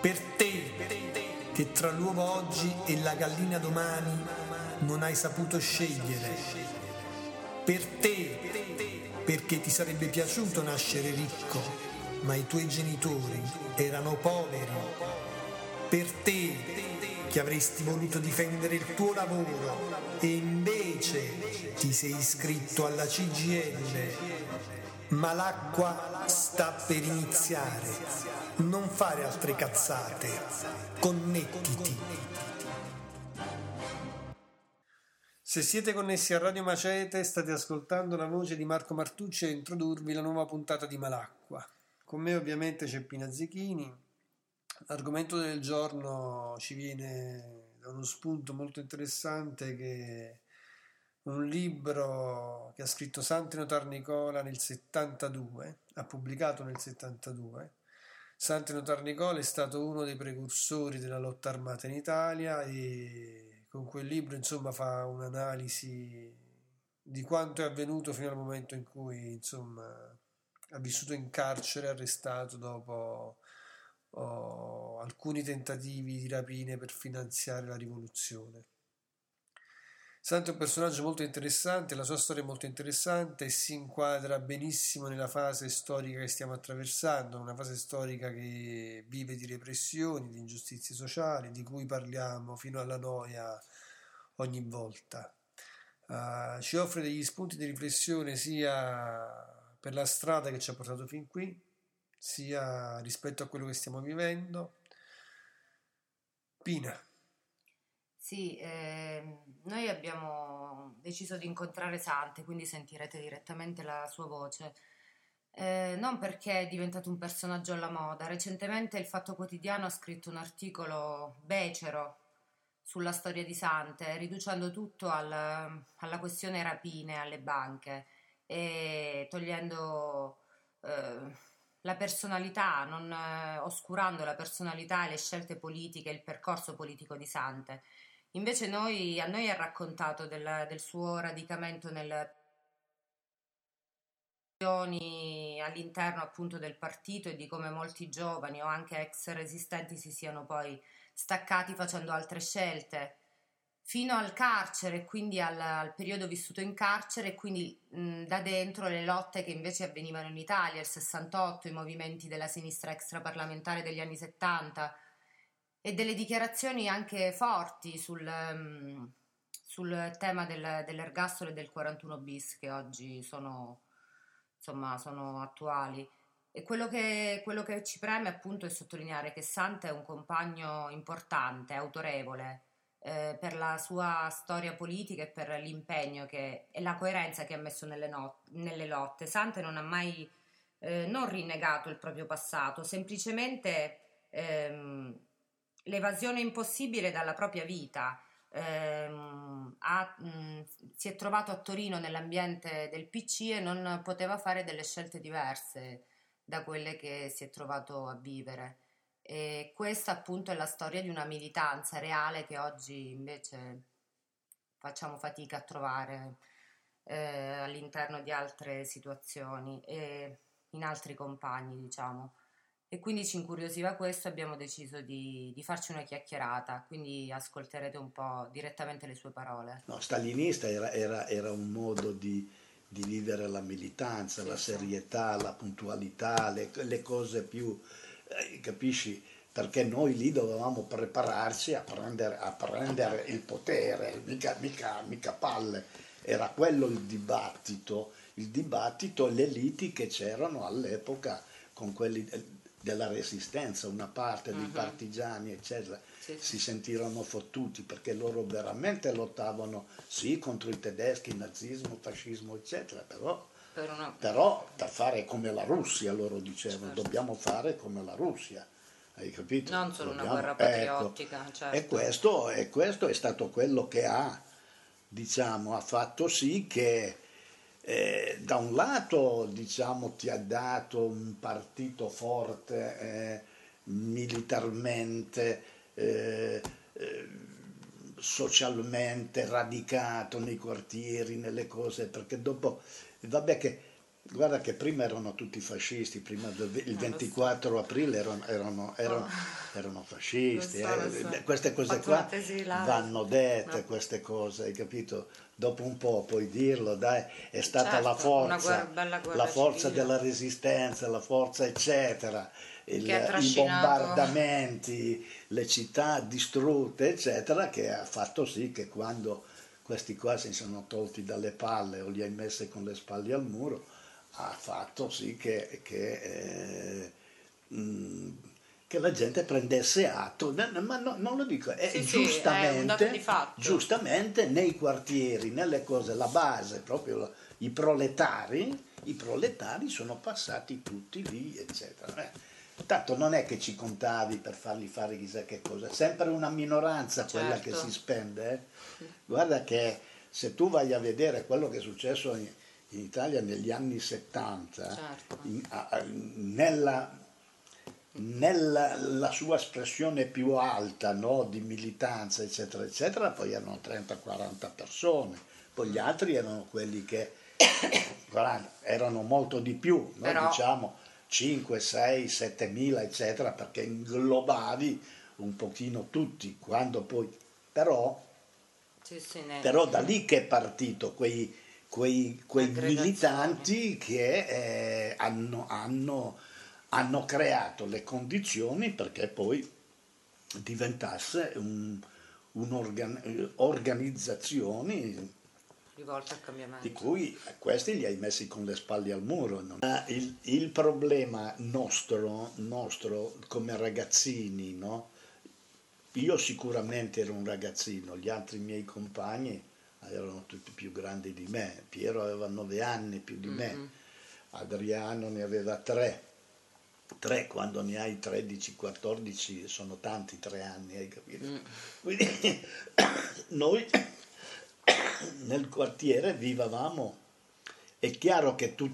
Per te, che tra l'uovo oggi e la gallina domani non hai saputo scegliere. Per te, perché ti sarebbe piaciuto nascere ricco, ma i tuoi genitori erano poveri. Per te, che avresti voluto difendere il tuo lavoro e invece ti sei iscritto alla CGIL. Ma l'acqua sta per iniziare. Non fare altre cazzate. Connettiti. Se siete connessi a Radio Macete, state ascoltando la voce di Marco Martucci a introdurvi la nuova puntata di Malacqua. Con me ovviamente c'è Pina Zecchini. L'argomento del giorno ci viene da uno spunto molto interessante che è un libro che ha scritto Santino Tarnicola nel 72, ha pubblicato nel 72. Santino Tarnicola è stato uno dei precursori della lotta armata in Italia e con quel libro insomma fa un'analisi di quanto è avvenuto fino al momento in cui insomma ha vissuto in carcere arrestato dopo alcuni tentativi di rapine per finanziare la rivoluzione. Santo è un personaggio molto interessante, la sua storia è molto interessante e si inquadra benissimo nella fase storica che stiamo attraversando, una fase storica che vive di repressioni, di ingiustizie sociali, di cui parliamo fino alla noia ogni volta. Ci offre degli spunti di riflessione sia per la strada che ci ha portato fin qui, sia rispetto a quello che stiamo vivendo. Pina. Sì, noi abbiamo deciso di incontrare Sante, quindi sentirete direttamente la sua voce. Non perché è diventato un personaggio alla moda. Recentemente il Fatto Quotidiano ha scritto un articolo becero sulla storia di Sante, riducendo tutto alla questione rapine alle banche e togliendo la personalità, non oscurando la personalità e le scelte politiche, il percorso politico di Sante. Invece a noi ha raccontato del suo radicamento all'interno appunto del partito e di come molti giovani o anche ex resistenti si siano poi staccati facendo altre scelte fino al carcere, quindi al periodo vissuto in carcere e quindi da dentro le lotte che invece avvenivano in Italia, il 68, i movimenti della sinistra extraparlamentare degli anni 70 e delle dichiarazioni anche forti sul tema dell'ergastolo e del 41 bis che oggi sono attuali. E quello che ci preme appunto è sottolineare che Sante è un compagno importante, autorevole, per la sua storia politica e per l'impegno e la coerenza che ha messo nelle lotte. Sante non ha mai non rinnegato il proprio passato, semplicemente l'evasione impossibile dalla propria vita. Si è trovato a Torino nell'ambiente del PC e non poteva fare delle scelte diverse da quelle che si è trovato a vivere. E questa appunto è la storia di una militanza reale che oggi invece facciamo fatica a trovare all'interno di altre situazioni e in altri compagni, diciamo. E quindi ci incuriosiva questo e abbiamo deciso di farci una chiacchierata, quindi ascolterete un po' direttamente le sue parole. No, stalinista era un modo di vivere la militanza, Sì, la sì. serietà, la puntualità, le cose più, capisci? Perché noi lì dovevamo prepararci a prendere il potere, mica palle. Era quello il dibattito e le liti che c'erano all'epoca con quelli della resistenza, una parte dei partigiani, eccetera, Sì, si sì. sentirono fottuti perché loro veramente lottavano, sì, contro i tedeschi, nazismo, fascismo, eccetera, però da fare come la Russia, loro dicevano, Certo. dobbiamo fare come la Russia. Hai capito? Non solo una Dobbiamo, guerra ecco. patriottica, E certo. questo è stato quello che ha fatto sì che da un lato, diciamo, ti ha dato un partito forte militarmente, socialmente radicato nei quartieri, nelle cose, perché dopo, vabbè che Guarda che prima erano tutti fascisti, prima il lo so. 24 aprile erano fascisti. Lo so. Queste Ho cose fatto una qua tesi là. vanno dette, No. queste cose, hai capito? Dopo un po' puoi dirlo, dai, è stata Certo, una bella la guerra forza civile della resistenza, la forza eccetera, che ha i trascinato. bombardamenti, le città distrutte eccetera, che ha fatto sì che quando questi qua si sono tolti dalle palle o li hai messi con le spalle al muro, ha fatto sì che la gente prendesse atto, ma non lo dico, Sì, è un dato di fatto. giustamente nei quartieri, nelle cose, la base, proprio i proletari sono passati tutti lì, eccetera. Tanto non è che ci contavi per fargli fare chissà che cosa, è sempre una minoranza quella che Certo. si spende. Guarda che se tu vai a vedere quello che è successo in Italia negli anni 70, Certo. nella la sua espressione più alta, no, di militanza, eccetera, eccetera, poi erano 30-40 persone, poi gli altri erano quelli che erano molto di più, noi Però diciamo 5, 6, 7 mila, eccetera, perché inglobavi un pochino tutti, quando poi, però sì, da lì che è partito quei aggregazioni. militanti che hanno creato le condizioni perché poi diventasse un'organizzazione Rivolta al di cambiamento. cui questi li hai messi con le spalle al muro. Il problema nostro come ragazzini, no? Io sicuramente ero un ragazzino, gli altri miei compagni erano tutti più grandi di me. Piero aveva 9 anni più di me, Adriano ne aveva 3. 3 quando ne hai 13-14 sono tanti 3 anni, hai capito? Quindi noi nel quartiere vivevamo, è chiaro che tu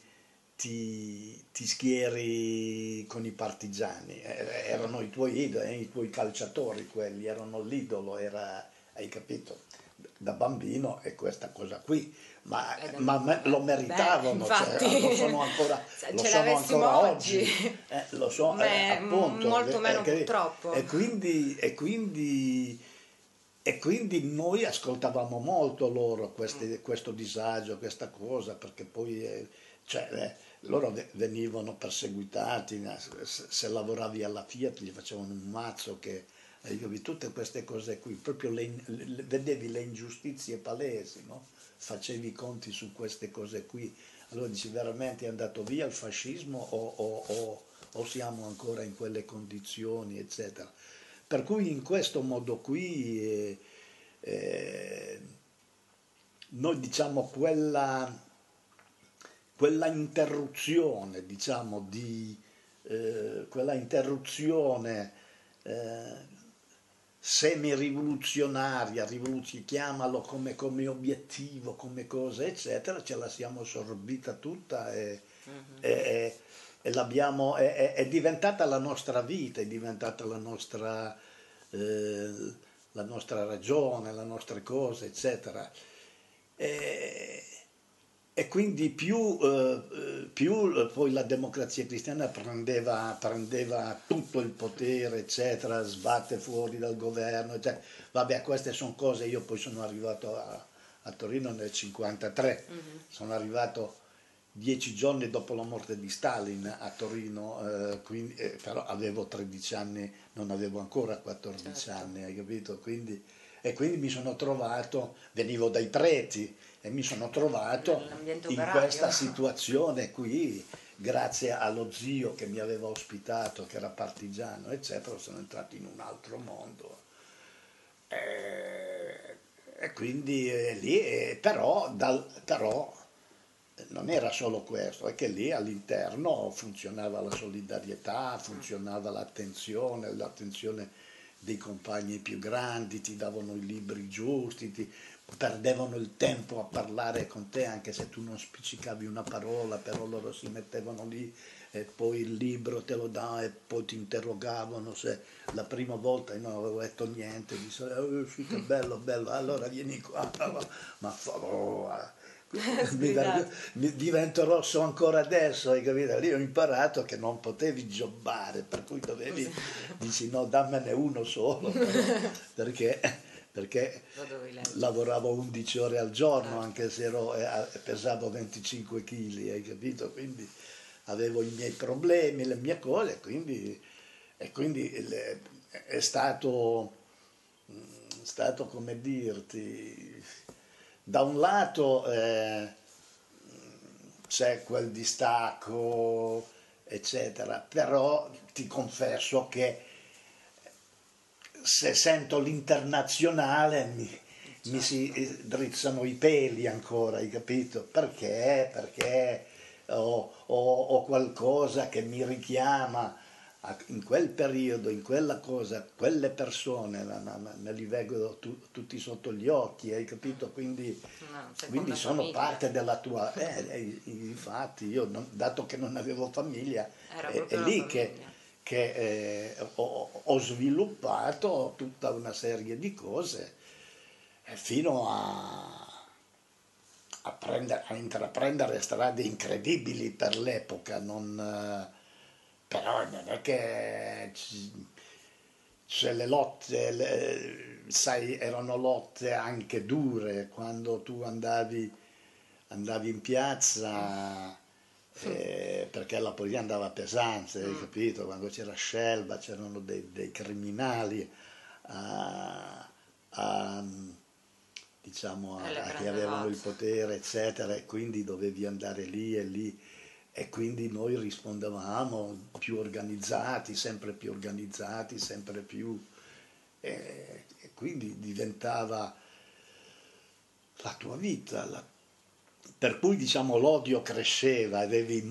ti schieri con i partigiani, erano i tuoi idoli, i tuoi calciatori quelli, erano l'idolo, hai capito? Da bambino è questa cosa qui, ma lo meritavano, infatti, lo sono ancora, ce l'avessimo oggi. lo so, appunto, Molto meno purtroppo. E quindi noi ascoltavamo molto loro questo disagio, questa cosa, perché poi loro venivano perseguitati, se lavoravi alla Fiat gli facevano un mazzo che, tutte queste cose qui, proprio vedevi le ingiustizie palesi, no? Facevi i conti su queste cose qui, allora dici veramente è andato via il fascismo o siamo ancora in quelle condizioni, eccetera. Per cui in questo modo qui noi diciamo quella interruzione, diciamo, quella interruzione semi-rivoluzionaria, chiamalo come obiettivo, come cosa, eccetera, ce la siamo assorbita tutta e l'abbiamo, è diventata la nostra vita, è diventata la nostra ragione, le nostre cose, eccetera. E quindi più poi la democrazia cristiana prendeva tutto il potere, eccetera, sbatte fuori dal governo, eccetera. Vabbè, queste sono cose, io poi sono arrivato a Torino nel 1953, sono arrivato 10 giorni dopo la morte di Stalin a Torino, però avevo 13 anni, non avevo ancora 14 anni, hai capito? E quindi mi sono trovato, venivo dai preti e mi sono trovato in questa situazione qui, grazie allo zio che mi aveva ospitato, che era partigiano, eccetera, sono entrato in un altro mondo. E quindi lì, però non era solo questo, è che lì all'interno funzionava la solidarietà, funzionava l'attenzione dei compagni più grandi, ti davano i libri giusti, perdevano il tempo a parlare con te anche se tu non spiccicavi una parola, però loro si mettevano lì e poi il libro te lo davano e poi ti interrogavano se la prima volta io non avevo detto niente, dicevano sì che bello, allora vieni qua, ma Divento rosso ancora adesso, hai capito? Lì ho imparato che non potevi jobbare, per cui dovevi, dici no, dammene uno solo, però, perché lavoravo 11 ore al giorno, anche se pesavo 25 kg, hai capito? Quindi avevo i miei problemi, le mie cose, e quindi è stato come dirti, da un lato c'è quel distacco, eccetera, però ti confesso che se sento l'internazionale mi si drizzano i peli ancora, hai capito? Perché ho qualcosa che mi richiama in quel periodo, in quella cosa, quelle persone, me li vedo tutti sotto gli occhi, hai capito? Quindi sono famiglia. parte della tua... infatti io, dato che non avevo famiglia, è lì che ho sviluppato tutta una serie di cose fino a intraprendere strade incredibili per l'epoca, però non è che c'è le lotte, sai, erano lotte anche dure quando tu andavi in piazza. Perché la polizia andava a pesante, hai capito? Quando c'era Scelba c'erano dei criminali diciamo, che avevano il potere, eccetera, e quindi dovevi andare lì e lì, e quindi noi rispondevamo più organizzati, sempre più, e quindi diventava la tua vita, per cui diciamo l'odio cresceva, avevi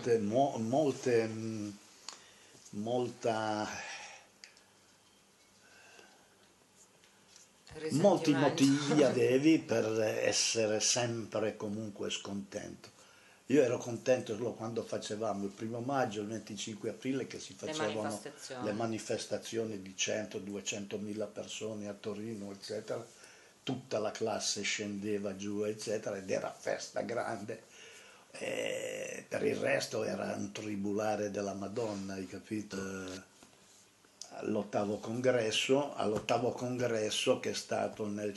molti motivi avevi per essere sempre comunque scontento. Io ero contento solo quando facevamo il 1° maggio, il 25 aprile, che si facevano le manifestazioni di 100-200 mila persone a Torino, eccetera. Tutta la classe scendeva giù, eccetera, ed era festa grande. Per il resto era un tribulare della Madonna, hai capito? All'ottavo congresso che è stato nel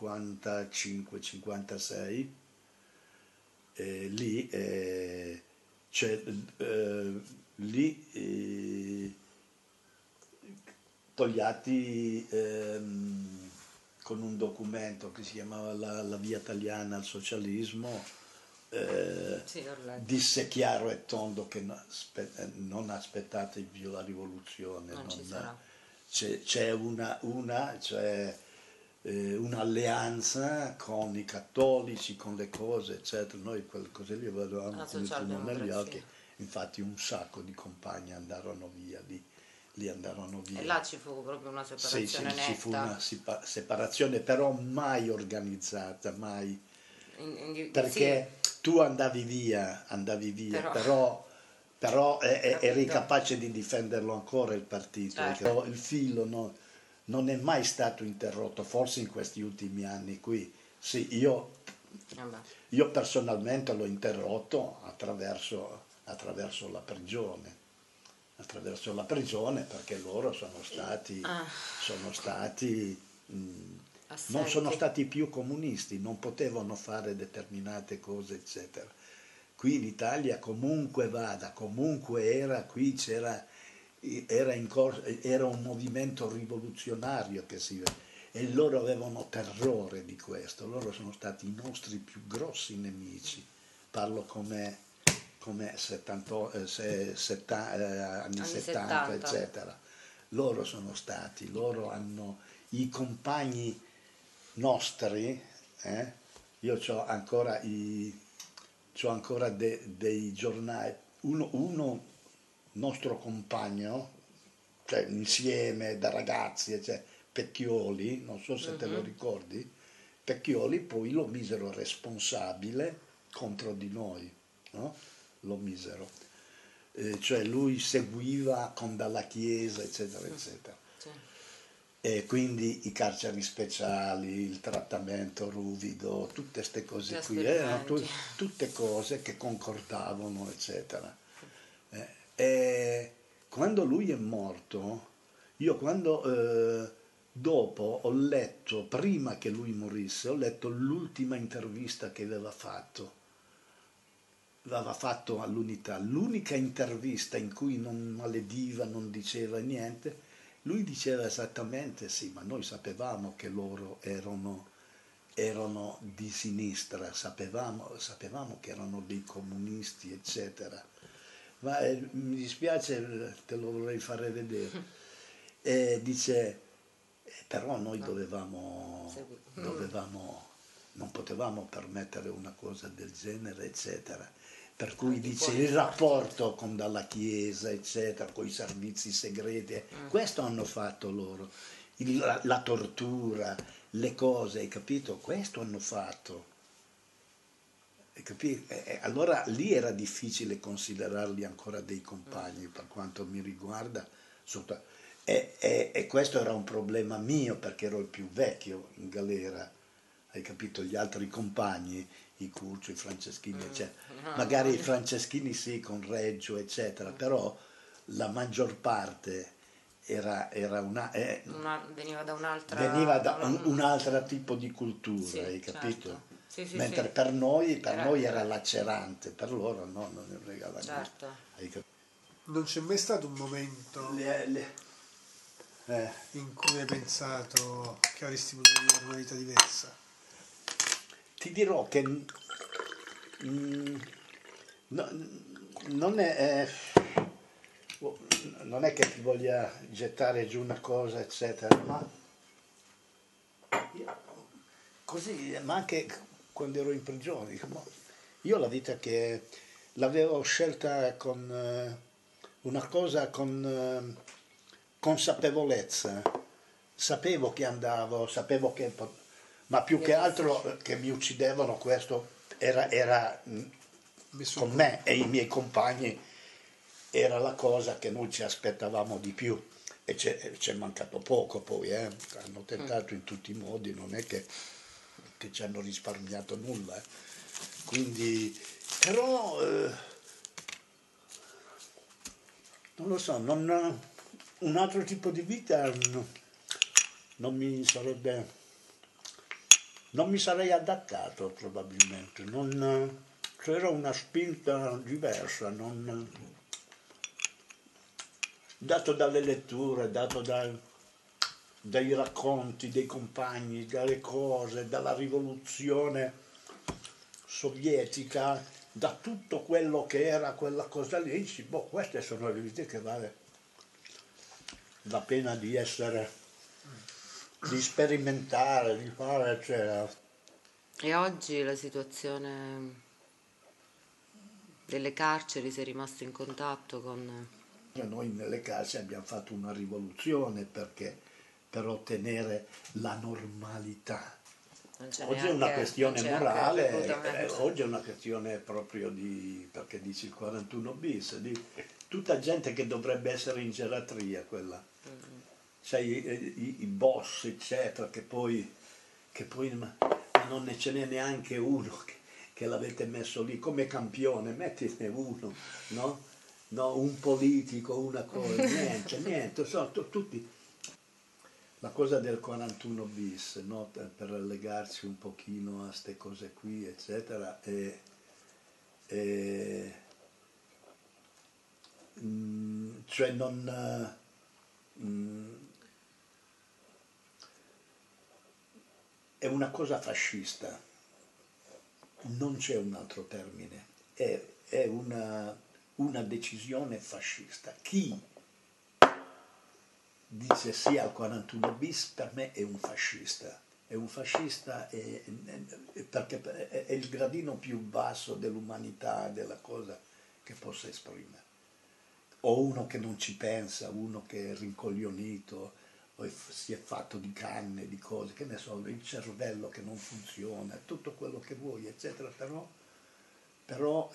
55-56, lì Togliatti con un documento che si chiamava la via italiana al socialismo disse chiaro e tondo che non aspettate più la rivoluzione, c'è un'alleanza con i cattolici, con le cose, eccetera. Noi quelle cose lì vedevamo come fumo negli occhi, infatti un sacco di compagni andarono via lì andarono via. E là ci fu proprio una separazione netta. Ci fu una separazione, però mai organizzata, mai. Perché tu andavi via, però eri capace di difenderlo ancora il partito. Certo. Il filo non è mai stato interrotto, forse in questi ultimi anni qui. Sì, io personalmente l'ho interrotto attraverso la prigione. Perché loro sono stati non sono stati più comunisti, non potevano fare determinate cose, eccetera. Qui in Italia comunque era un movimento rivoluzionario e loro avevano terrore di questo, loro sono stati i nostri più grossi nemici, parlo come anni 70, eccetera. Loro hanno i compagni nostri, io ho ancora dei giornali, uno nostro compagno, cioè insieme da ragazzi, cioè Pecchioli, non so se te lo ricordi, Pecchioli poi lo misero responsabile contro di noi, no? Lo misero. Cioè lui seguiva con dalla Chiesa, eccetera, eccetera. Sì. E quindi i carceri speciali, il trattamento ruvido, tutte queste cose qui, erano tutte cose che concordavano, eccetera. E quando lui è morto, io dopo ho letto, prima che lui morisse, ho letto l'ultima intervista che aveva fatto all'Unità, l'unica intervista in cui non malediva, non diceva niente. Lui diceva esattamente sì, ma noi sapevamo che loro erano di sinistra, sapevamo che erano dei comunisti, eccetera. Ma mi dispiace, te lo vorrei fare vedere. Dice, però noi non potevamo permettere una cosa del genere, eccetera. Per cui dice il rapporto con la Chiesa, eccetera, con i servizi segreti, questo hanno fatto loro, la tortura, le cose, hai capito? Questo hanno fatto. Allora lì era difficile considerarli ancora dei compagni, per quanto mi riguarda, e questo era un problema mio perché ero il più vecchio in galera, hai capito? Gli altri compagni, i Curcio, i Franceschini, eccetera. Magari i Franceschini sì, con Reggio, eccetera, però la maggior parte veniva da un altro tipo di cultura, sì, hai capito? Certo. Sì, Mentre sì. per noi era lacerante, per loro no, non ne fregava certo. niente. Non c'è mai stato un momento in cui hai pensato che avresti potuto vivere una vita diversa? Ti dirò che non è che ti voglia gettare giù una cosa, eccetera, ma così, ma anche quando ero in prigione, io la vita che l'avevo scelta con una cosa con consapevolezza, sapevo che andavo, ma più che altro che mi uccidevano, questo era con me e i miei compagni, era la cosa che noi ci aspettavamo di più. E c'è mancato poco poi, hanno tentato in tutti i modi, non è che ci hanno risparmiato nulla. Quindi, però, non lo so, un altro tipo di vita non mi sarei adattato probabilmente, c'era una spinta diversa, dato dalle letture, dato dai racconti dei compagni, dalle cose, dalla rivoluzione sovietica, da tutto quello che era quella cosa lì, dici, queste sono le vite che vale la pena di sperimentare, di fare, eccetera. E oggi la situazione delle carceri, sei rimasto in contatto con... Noi nelle carceri abbiamo fatto una rivoluzione per ottenere la normalità. Oggi è una questione morale, oggi è una questione proprio perché dici il 41 bis, di tutta gente che dovrebbe essere in gelatria quella. C'è i boss, eccetera, che poi non ce n'è neanche uno che l'avete messo lì come campione, mettine uno, no? No, un politico, una cosa, niente, sono tutti. La cosa del 41 bis, no? Per legarsi un pochino a queste cose qui, eccetera, cioè non... è una cosa fascista, non c'è un altro termine, è una decisione fascista. Chi dice sì al 41 bis per me è un fascista perché è il gradino più basso dell'umanità, della cosa che possa esprimere. O uno che non ci pensa, uno che è rincoglionito, o si è fatto di canne, di cose, che ne so, il cervello che non funziona, tutto quello che vuoi, eccetera, però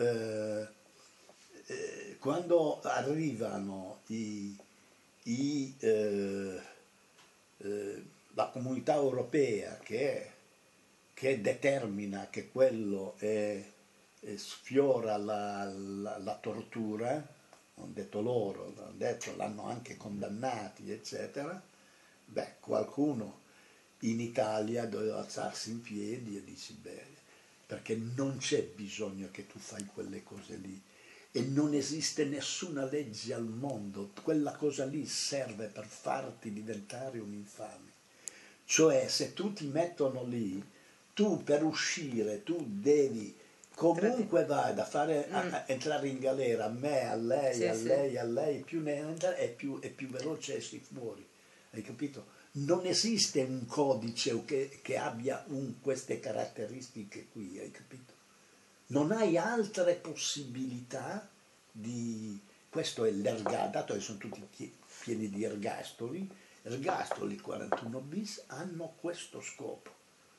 quando arrivano i la comunità europea che determina che quello sfiora la tortura, hanno detto loro, l'hanno anche condannati, eccetera, beh, qualcuno in Italia doveva alzarsi in piedi e dici, beh, perché non c'è bisogno che tu fai quelle cose lì e non esiste nessuna legge al mondo, quella cosa lì serve per farti diventare un infame. Cioè, se tu ti mettono lì, tu per uscire, tu devi comunque vada a fare a entrare in galera, a me, a lei, Sì, a sì. lei, a lei, più ne entra e più veloce esci fuori. Hai capito? Non esiste un codice che abbia queste caratteristiche qui, hai capito? Non hai altre possibilità di... Questo è l'ergastolo, dato che sono tutti pieni di ergastoli 41 bis hanno questo scopo,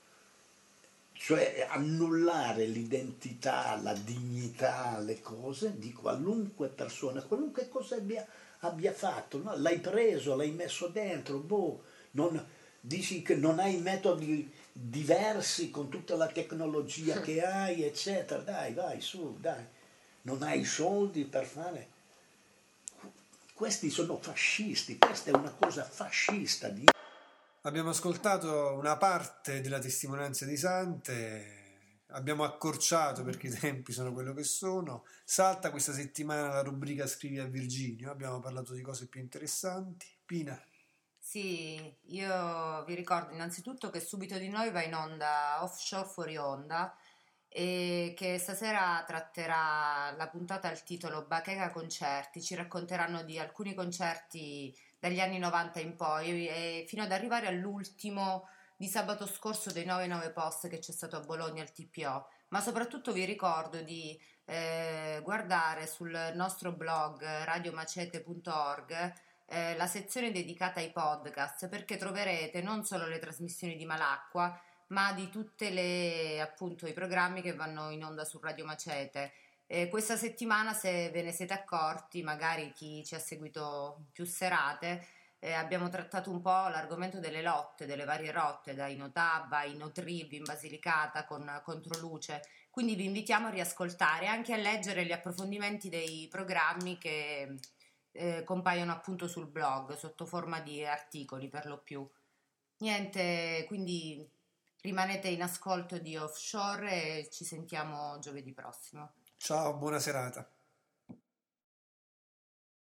cioè annullare l'identità, la dignità, le cose di qualunque persona, qualunque cosa abbia fatto, no? L'hai preso, l'hai messo dentro, boh, dici che non hai metodi diversi con tutta la tecnologia che hai, eccetera, dai, vai su, dai, non hai soldi per fare... Questi sono fascisti, questa è una cosa fascista. Abbiamo ascoltato una parte della testimonianza di Sante, abbiamo accorciato perché i tempi sono quello che sono. Salta questa settimana la rubrica Scrivi a Virginio, abbiamo parlato di cose più interessanti. Pina. Sì, io vi ricordo innanzitutto che subito di noi va in onda Offshore Fuori Onda e che stasera tratterà la puntata al titolo Bacheca Concerti, ci racconteranno di alcuni concerti dagli anni 90 in poi e fino ad arrivare all'ultimo di sabato scorso dei 99 post che c'è stato a Bologna al TPO, ma soprattutto vi ricordo di guardare sul nostro blog radiomacete.org la sezione dedicata ai podcast perché troverete non solo le trasmissioni di Malacqua ma di tutte le appunto i programmi che vanno in onda su Radio Macete. Questa settimana, se ve ne siete accorti, magari chi ci ha seguito più serate, abbiamo trattato un po' l'argomento delle lotte, delle varie rotte, da Inotava a Inotrib in Basilicata con Controluce. Quindi vi invitiamo a riascoltare e anche a leggere gli approfondimenti dei programmi che compaiono appunto sul blog sotto forma di articoli per lo più. Niente, quindi rimanete in ascolto di Offshore e ci sentiamo giovedì prossimo. Ciao, buona serata.